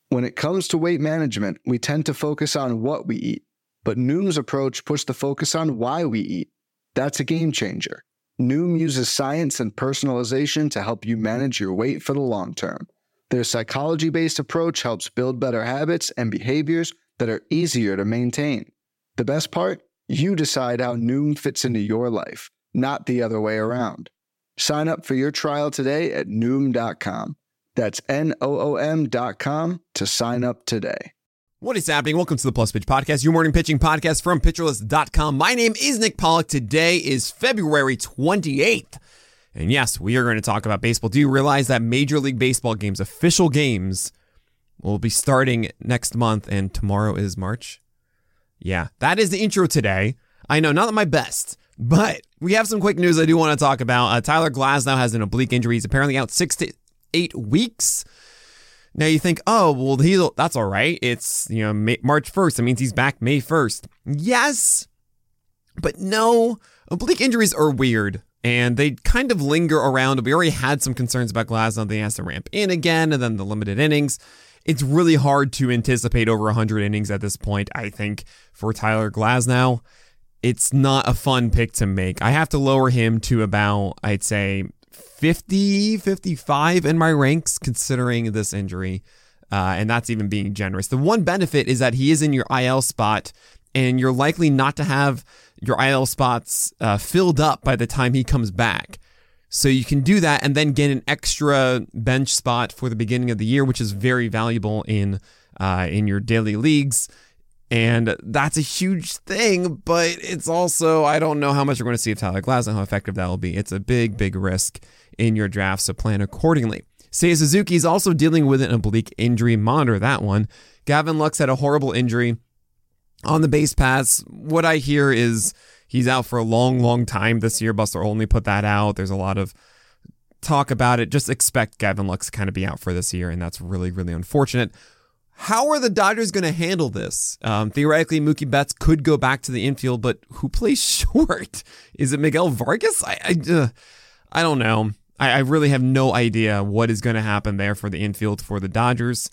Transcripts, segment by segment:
When it comes to weight management, we tend to focus on what we eat, but Noom's approach puts the focus on why we eat. That's a game changer. Noom uses science and personalization to help you manage your weight for the long term. Their psychology-based approach helps build better habits and behaviors that are easier to maintain. The best part? You decide how Noom fits into your life, not the other way around. Sign up for your trial today at Noom.com. That's Noom.com to sign up today. What is happening? Welcome to the Plus Pitch Podcast, your morning pitching podcast from PitcherList.com. My name is Nick Pollack. Today is February 28th. And yes, we are going to talk about baseball. Do you realize that Major League Baseball games, official games, will be starting next month, and tomorrow is March? Yeah, that is the intro today. I know, not my best, but we have some quick news I do want to talk about. Tyler Glasnow has an oblique injury. He's apparently out 6 to 8 weeks. Now you think, oh, well, that's all right. It's, March 1st. That means he's back May 1st. Yes, but no. Oblique injuries are weird, and they kind of linger around. We already had some concerns about Glasnow. He has to ramp in again, and then the limited innings. It's really hard to anticipate over 100 innings at this point, I think, for Tyler Glasnow. It's not a fun pick to make. I have to lower him to about, I'd say, 50, 55 in my ranks, considering this injury, and that's even being generous. The one benefit is that he is in your IL spot, and you're likely not to have your IL spots filled up by the time he comes back. So you can do that and then get an extra bench spot for the beginning of the year, which is very valuable in your daily leagues. And that's a huge thing, but it's also, I don't know how much you're going to see of Tyler Glasnow, how effective that will be. It's a big, big risk in your draft, so plan accordingly. Seiya Suzuki is also dealing with an oblique injury. Monitor that one. Gavin Lux had a horrible injury on the base paths. What I hear is he's out for a long, long time this year. Buster Olney put that out. There's a lot of talk about it. Just expect Gavin Lux to kind of be out for this year, and that's really, really unfortunate. How are the Dodgers going to handle this? Theoretically, Mookie Betts could go back to the infield, but who plays short? Is it Miguel Vargas? I don't know. I really have no idea what is going to happen there for the infield for the Dodgers.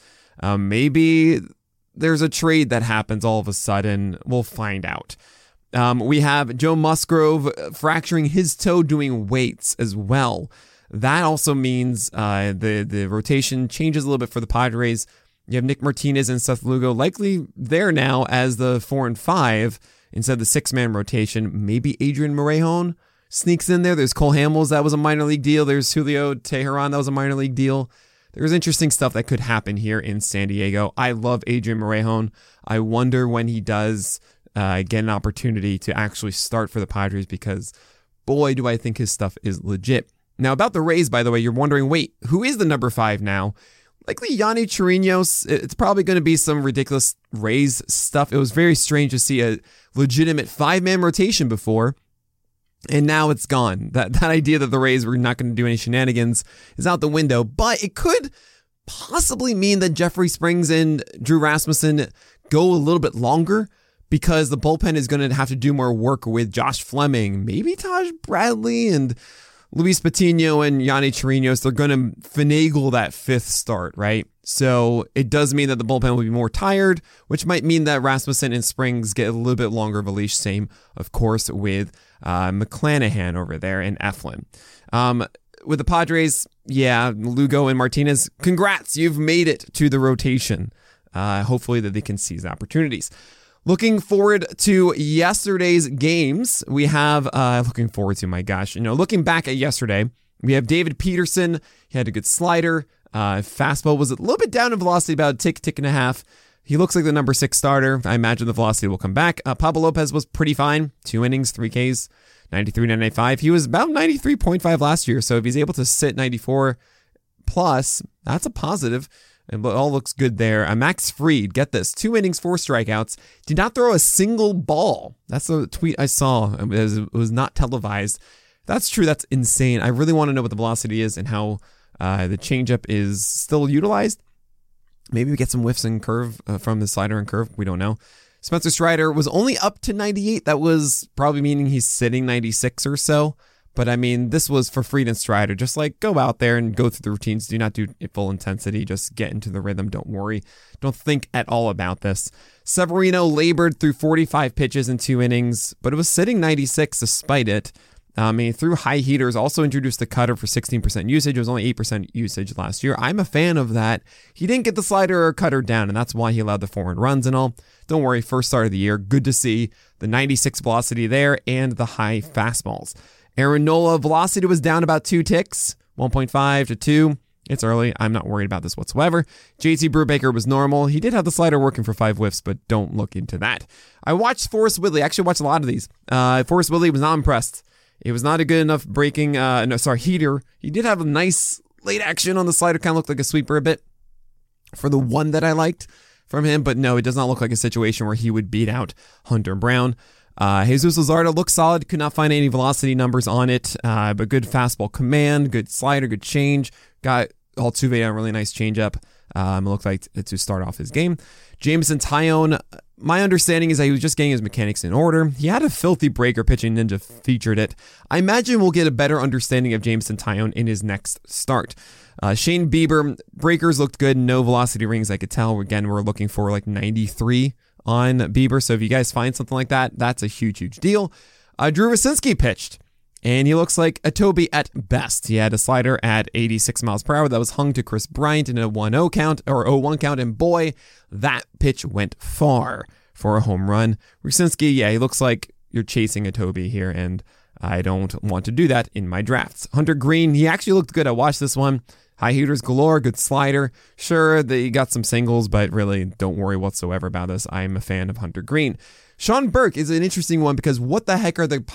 Maybe there's a trade that happens all of a sudden. We'll find out. We have Joe Musgrove fracturing his toe doing weights as well. That also means the rotation changes a little bit for the Padres. You have Nick Martinez and Seth Lugo likely there now as the 4 and 5 instead of the 6-man rotation. Maybe Adrian Morejon sneaks in there. There's Cole Hamels, that was a minor league deal. There's Julio Teheran, that was a minor league deal. There's interesting stuff that could happen here in San Diego. I love Adrian Morejon. I wonder when he does get an opportunity to actually start for the Padres, because boy, do I think his stuff is legit. Now about the Rays, by the way, you're wondering, wait, who is the number 5 now? Likely Yanni Chirinos. It's probably going to be some ridiculous Rays stuff. It was very strange to see a legitimate 5-man rotation before, and now it's gone. That idea that the Rays were not going to do any shenanigans is out the window, but it could possibly mean that Jeffrey Springs and Drew Rasmussen go a little bit longer, because the bullpen is going to have to do more work with Josh Fleming, maybe Taj Bradley, and Luis Patino and Yanni Chirinos. They're going to finagle that 5th start, right? So it does mean that the bullpen will be more tired, which might mean that Rasmussen and Springs get a little bit longer of a leash. Same, of course, with McClanahan over there and Eflin. With the Padres, yeah, Lugo and Martinez, congrats, you've made it to the rotation. Hopefully that they can seize opportunities. Looking forward to yesterday's games. We have, looking back at yesterday, we have David Peterson. He had a good slider. Fastball was a little bit down in velocity, about a tick and a half. He looks like the number 6 starter. I imagine the velocity will come back. Pablo Lopez was pretty fine. 2 innings, 3 Ks, 93, 95. He was about 93.5 last year. So if he's able to sit 94 plus, that's a positive. And it all looks good there. Max Fried, get this, 2 innings, 4 strikeouts, did not throw a single ball. That's the tweet I saw. It was not televised. That's true. That's insane. I really want to know what the velocity is and how the changeup is still utilized. Maybe we get some whiffs and curve from the slider and curve. We don't know. Spencer Strider was only up to 98. That was probably meaning he's sitting 96 or so. But I mean, this was for Fried and Strider. Just like go out there and go through the routines. Do not do it full intensity. Just get into the rhythm. Don't worry. Don't think at all about this. Severino labored through 45 pitches in 2 innings, but it was sitting 96 despite it. He threw high heaters, also introduced the cutter for 16% usage. It was only 8% usage last year. I'm a fan of that. He didn't get the slider or cutter down, and that's why he allowed the 4 earned runs and all. Don't worry, first start of the year. Good to see the 96 velocity there and the high fastballs. Aaron Nola velocity was down about 2 ticks, 1.5 to 2. It's early. I'm not worried about this whatsoever. JT Brubaker was normal. He did have the slider working for 5 whiffs, but don't look into that. I watched Forrest Whitley. I actually watched a lot of these. Forrest Whitley was not impressed. It was not a good enough heater. He did have a nice late action on the slider. Kind of looked like a sweeper a bit for the one that I liked from him. But no, it does not look like a situation where he would beat out Hunter Brown. Jesus Luzardo looked solid. Could not find any velocity numbers on it. But good fastball command, good slider, good change. Got Altuve on a really nice changeup. It looked like to start off his game. Jameson Taillon, my understanding is that he was just getting his mechanics in order. He had a filthy breaker. Pitching Ninja featured it. I imagine we'll get a better understanding of Jameson Taillon in his next start. Shane Bieber, breakers looked good. No velocity rings, I could tell. Again, we're looking for like 93 on Bieber. So if you guys find something like that, that's a huge, huge deal. Drew Wyszynski pitched, and he looks like a Toby at best. He had a slider at 86 miles per hour that was hung to Chris Bryant in a 1-0 count or 0-1 count, and boy, that pitch went far for a home run. Wyszynski, yeah, he looks like you're chasing a Toby here, and I don't want to do that in my drafts. Hunter Green, he actually looked good. I watched this one. High heaters galore, good slider. Sure, they got some singles, but really don't worry whatsoever about this. I'm a fan of Hunter Green. Sean Burke is an interesting one because what the heck are the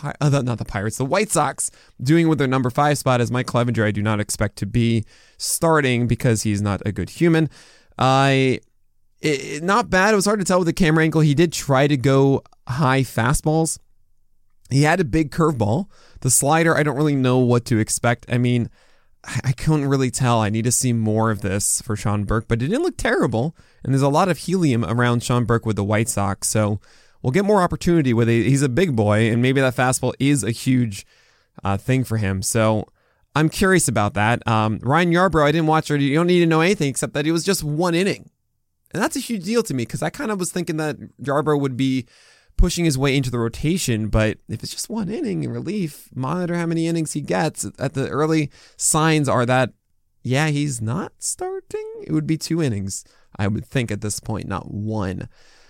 White Sox doing with their number 5 spot as Mike Clevenger I do not expect to be starting because he's not a good human. Not bad. It was hard to tell with the camera angle. He did try to go high fastballs. He had a big curveball. The slider, I don't really know what to expect. I mean, I couldn't really tell. I need to see more of this for Sean Burke, but it didn't look terrible. And there's a lot of helium around Sean Burke with the White Sox, so we'll get more opportunity with it. He's a big boy, and maybe that fastball is a huge thing for him. So I'm curious about that. Ryan Yarbrough, I didn't watch, or you don't need to know anything except that he was just 1 inning. And that's a huge deal to me because I kind of was thinking that Yarbrough would be pushing his way into the rotation, but if it's just 1 inning in relief, monitor how many innings he gets. At the early signs are that, yeah, he's not starting. It would be 2 innings, I would think at this point, not 1.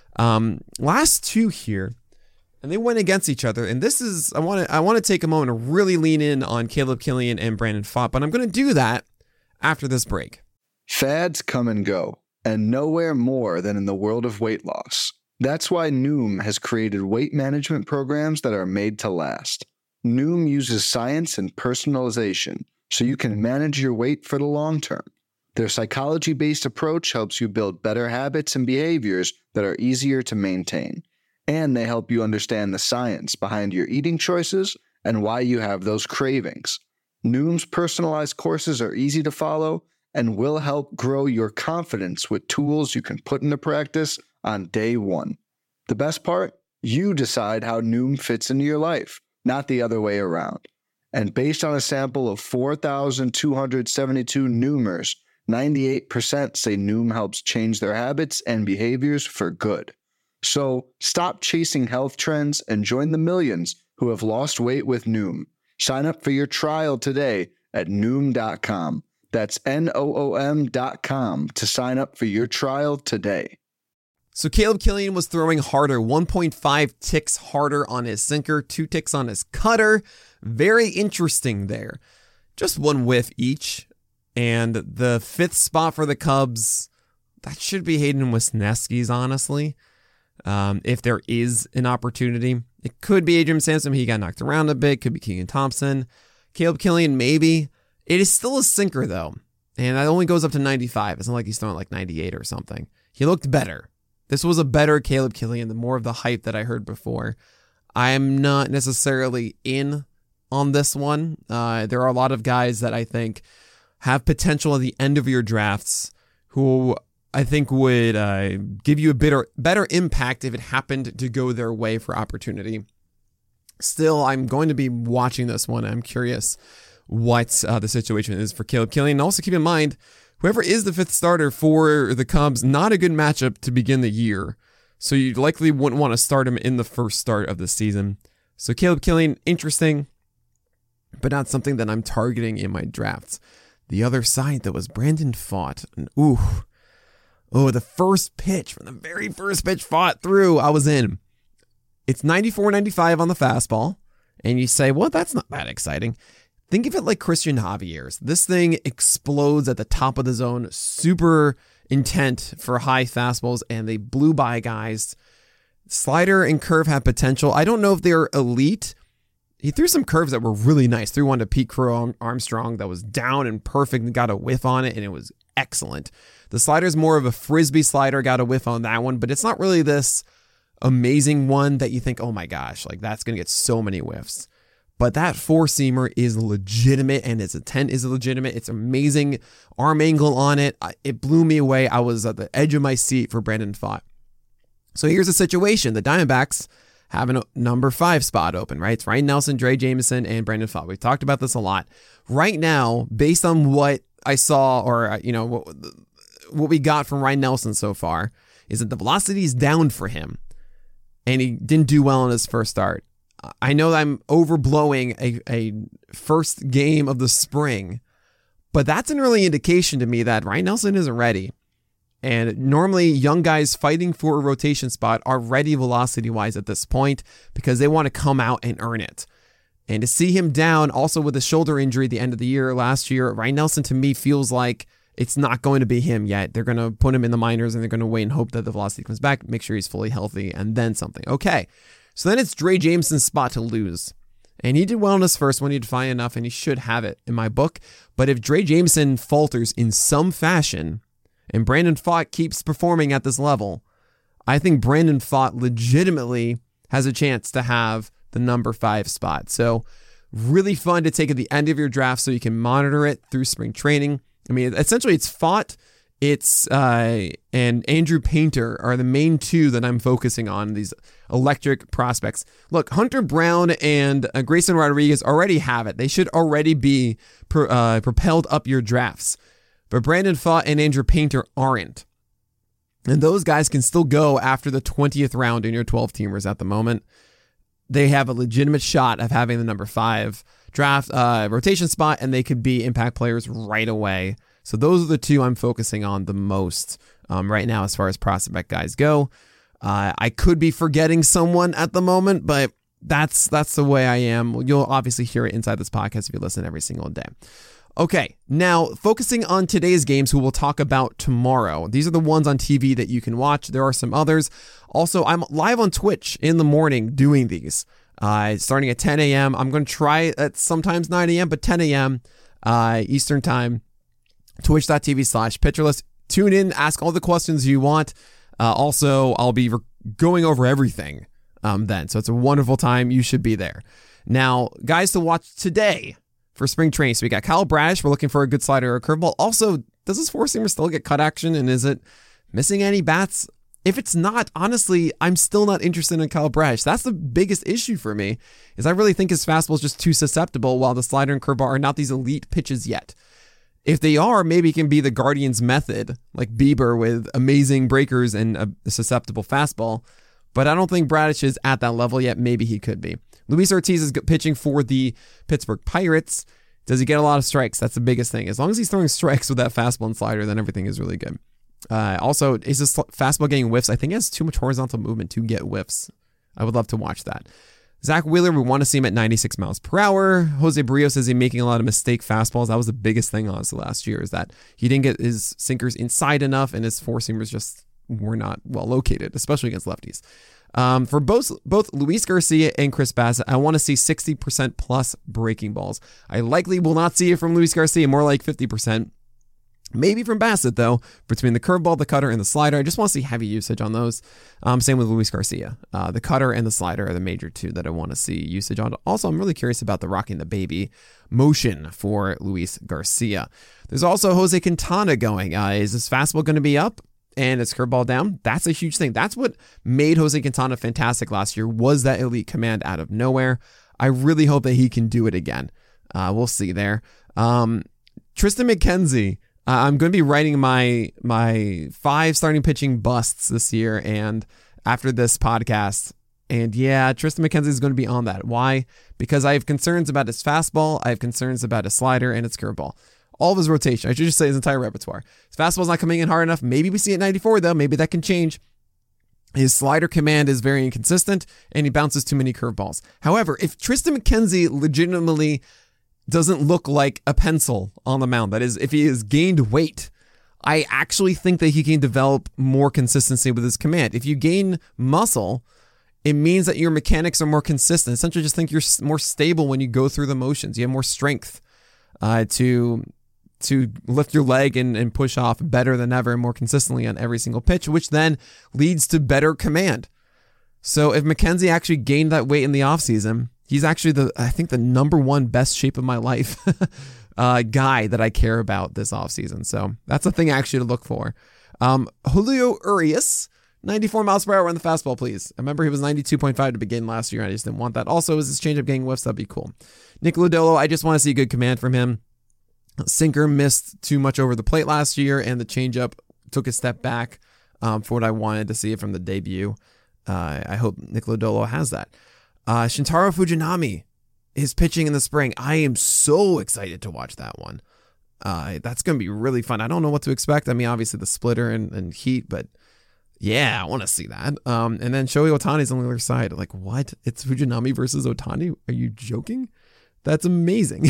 Last 2 here, and they went against each other. And this is, I want to take a moment to really lean in on Caleb Killian and Brandon Pfaadt, but I'm going to do that after this break. Fads come and go, and nowhere more than in the world of weight loss. That's why Noom has created weight management programs that are made to last. Noom uses science and personalization so you can manage your weight for the long term. Their psychology-based approach helps you build better habits and behaviors that are easier to maintain. And they help you understand the science behind your eating choices and why you have those cravings. Noom's personalized courses are easy to follow and will help grow your confidence with tools you can put into practice on day 1. The best part? You decide how Noom fits into your life, not the other way around. And based on a sample of 4,272 Noomers, 98% say Noom helps change their habits and behaviors for good. So stop chasing health trends and join the millions who have lost weight with Noom. Sign up for your trial today at Noom.com. That's Noom.com to sign up for your trial today. So Caleb Killian was throwing harder, 1.5 ticks harder on his sinker, 2 ticks on his cutter. Very interesting there. Just 1 whiff each. And the 5th spot for the Cubs, that should be Hayden Wesneski's, honestly. If there is an opportunity. It could be Adrian Sampson. He got knocked around a bit. Could be Keegan Thompson. Caleb Killian, maybe. It is still a sinker, though. And that only goes up to 95. It's not like he's throwing like 98 or something. He looked better. This was a better Caleb Killian, the more of the hype that I heard before. I am not necessarily in on this one. There are a lot of guys that I think have potential at the end of your drafts who I think would give you a better impact if it happened to go their way for opportunity. Still, I'm going to be watching this one. I'm curious what the situation is for Caleb Killian. And also keep in mind, whoever is the 5th starter for the Cubs, not a good matchup to begin the year. So you likely wouldn't want to start him in the first start of the season. So Caleb Killian, interesting, but not something that I'm targeting in my drafts. The other side, though, was Brandon Pfaadt. And the first pitch, from the very first pitch Pfaadt threw, I was in. It's 94-95 on the fastball. And you say, well, that's not that exciting. Think of it like Christian Javier's. This thing explodes at the top of the zone, super intent for high fastballs, and they blew by guys. Slider and curve have potential. I don't know if they're elite. He threw some curves that were really nice. Threw one to Pete Crow Armstrong that was down and perfect and got a whiff on it, and it was excellent. The slider's more of a frisbee slider, got a whiff on that one, but it's not really this amazing one that you think, oh my gosh, like that's going to get so many whiffs. But that 4-seamer is legitimate, and its intent is legitimate. It's amazing arm angle on it. It blew me away. I was at the edge of my seat for Brandon Pfaadt. So here's the situation. The Diamondbacks have a number 5 spot open, right? It's Ryan Nelson, Drey Jameson, and Brandon Pfaadt. We've talked about this a lot. Right now, based on what I saw, or what we got from Ryan Nelson so far, is that the velocity is down for him. And he didn't do well in his first start. I know I'm overblowing a first game of the spring, but that's an early indication to me that Ryan Nelson isn't ready. And normally young guys fighting for a rotation spot are ready velocity-wise at this point because they want to come out and earn it. And to see him down, also with a shoulder injury at the end of the year last year, Ryan Nelson to me feels like it's not going to be him yet. They're going to put him in the minors and they're going to wait and hope that the velocity comes back, make sure he's fully healthy, and then something. Okay, so then it's Drey Jameson's spot to lose. And he did well in his first one. He did fine enough, and he should have it in my book. But if Drey Jameson falters in some fashion and Brandon Pfaadt keeps performing at this level, I think Brandon Pfaadt legitimately has a chance to have the number 5 spot. So really fun to take at the end of your draft so you can monitor it through spring training. I mean, essentially it's Pfaadt, and Andrew Painter are the main 2 that I'm focusing on, these electric prospects. Look, Hunter Brown and Grayson Rodriguez already have it. They should already be propelled up your drafts. But Brandon Pfaadt and Andrew Painter aren't. And those guys can still go after the 20th round in your 12-teamers at the moment. They have a legitimate shot of having the number 5 draft rotation spot, and they could be impact players right away. So those are the 2 I'm focusing on the most right now as far as prospect guys go. I could be forgetting someone at the moment, but that's the way I am. You'll obviously hear it inside this podcast if you listen every single day. Okay, now focusing on today's games, who we'll talk about tomorrow. These are the ones on TV that you can watch. There are some others. Also, I'm live on Twitch in the morning doing these. Starting at 10 a.m. I'm going to try at sometimes 9 a.m., but 10 a.m. Eastern time. Twitch.tv/Pitcherless. Tune in, ask all the questions you want. Also, I'll be going over everything then. So it's a wonderful time. You should be there. Now, guys to watch today for spring training. So we got Kyle Bradish. We're looking for a good slider or a curveball. Also, does this 4-seamer still get cut action? And is it missing any bats? If it's not, honestly, I'm still not interested in Kyle Bradish. That's the biggest issue for me, is I really think his fastball is just too susceptible, while the slider and curveball are not these elite pitches yet. If they are, maybe it can be the Guardians method, like Bieber with amazing breakers and a susceptible fastball. But I don't think Bradish is at that level yet. Maybe he could be. Luis Ortiz is pitching for the Pittsburgh Pirates. Does he get a lot of strikes? That's the biggest thing. As long as he's throwing strikes with that fastball and slider, then everything is really good. Also, is this fastball getting whiffs? I think it has too much horizontal movement to get whiffs. I would love to watch that. Zach Wheeler, we want to see him at 96 miles per hour. Jose Barrios says he's making a lot of mistake fastballs. That was the biggest thing, honestly, last year, is that he didn't get his sinkers inside enough, and his 4-seamers just were not well located, especially against lefties. For both Luis Garcia and Chris Bassitt, I want to see 60% plus breaking balls. I likely will not see it from Luis Garcia, more like 50%. Maybe from Bassitt, though, between the curveball, the cutter, and the slider. I just want to see heavy usage on those. Same with Luis Garcia. The cutter and the slider are the major 2 that I want to see usage on. Also, I'm really curious about the rocking the baby motion for Luis Garcia. There's also Jose Quintana going. Is his fastball going to be up? and his curveball down, that's a huge thing. That's what made Jose Quintana fantastic last year, was that elite command out of nowhere. I really hope that he can do it again. We'll see there. Triston McKenzie, I'm going to be writing my 5 starting pitching busts this year and after this podcast. And yeah, Triston McKenzie is going to be on that. Why? Because I have concerns about his fastball, I have concerns about his slider, and his curveball. All of his rotation. I should just say his entire repertoire. His fastball's not coming in hard enough. Maybe we see it 94 though. Maybe that can change. His slider command is very inconsistent, and he bounces too many curveballs. However, if Triston McKenzie legitimately doesn't look like a pencil on the mound, that is, if he has gained weight, I actually think that he can develop more consistency with his command. If you gain muscle, it means that your mechanics are more consistent. Essentially, just think you're more stable when you go through the motions. You have more strength to lift your leg and push off better than ever and more consistently on every single pitch, which then leads to better command. So if McKenzie actually gained that weight in the offseason, he's actually I think the number one best shape of my life guy that I care about this offseason. So that's a thing actually to look for. Julio Urias, 94 miles per hour on the fastball, please. I remember he was 92.5 to begin last year. I just didn't want that. Also, is his changeup getting whiffs? That'd be cool. Nick Lodolo, I just want to see good command from him. Sinker missed too much over the plate last year, and the changeup took a step back for what I wanted to see from the debut. I hope Nick Lodolo has that. Shintaro Fujinami is pitching in the spring. I am so excited to watch that one. That's going to be really fun. I don't know what to expect. I mean, obviously the splitter and heat, but yeah, I want to see that. And then Shohei Ohtani's on the other side. Like, what? It's Fujinami versus Ohtani? Are you joking? That's amazing.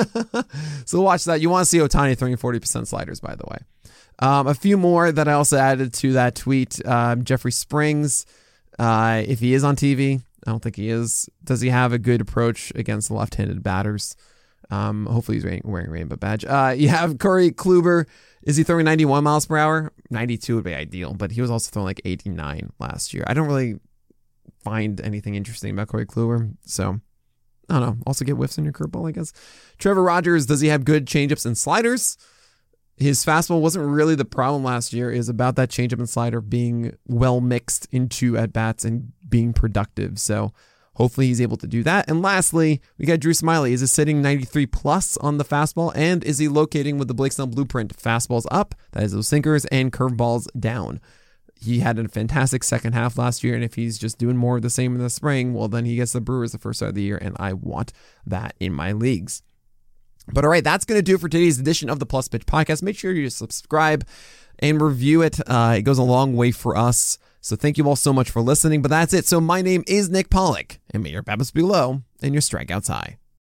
So watch that. You want to see Ohtani throwing 40% sliders, by the way. A few more that I also added to that tweet. Jeffrey Springs, if he is on TV, I don't think he is. Does he have a good approach against left-handed batters? Hopefully he's wearing a rainbow badge. You have Corey Kluber. Is he throwing 91 miles per hour? 92 would be ideal, but he was also throwing like 89 last year. I don't really find anything interesting about Corey Kluber, so I don't know. Also get whiffs in your curveball, I guess. Trevor Rogers, does he have good changeups and sliders? His fastball wasn't really the problem last year. It was about that changeup and slider being well mixed into at-bats and being productive. So hopefully he's able to do that. And lastly, we got Drew Smiley. Is he sitting 93 plus on the fastball? And is he locating with the Blake Snell blueprint? Fastballs up, that is those sinkers, and curveballs down. He had a fantastic second half last year, and if he's just doing more of the same in the spring, well, then he gets the Brewers the first start of the year, and I want that in my leagues. But all right, that's going to do it for today's edition of the Plus Pitch Podcast. Make sure you subscribe and review it. It goes a long way for us. So thank you all so much for listening. But that's it. So my name is Nick Pollack, and may your BABIPs be low and your strikeouts high.